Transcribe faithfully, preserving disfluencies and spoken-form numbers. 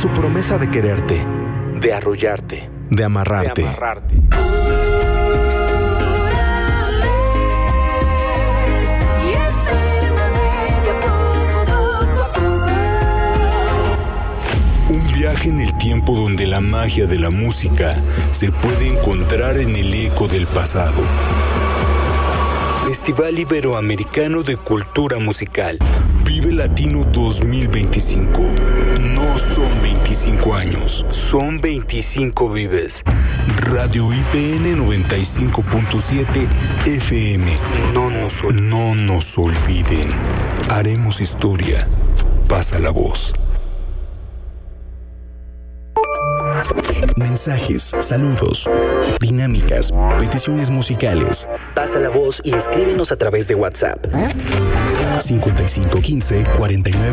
su promesa de quererte, de arrullarte, de amarrarte. De amarrarte. Un viaje en el tiempo donde la magia de la música se puede encontrar en el eco del pasado. Festival Iberoamericano de Cultura Musical. Vive Latino dos mil veinticinco. No son veinticinco años, son veinticinco vives. Radio I P N noventa y cinco punto siete F M. No nos, no nos olviden. Haremos historia. Pasa la voz. Mensajes, saludos, dinámicas, peticiones musicales. Pasa la voz y escríbenos a través de WhatsApp. cincuenta y cinco quince cuarenta y nueve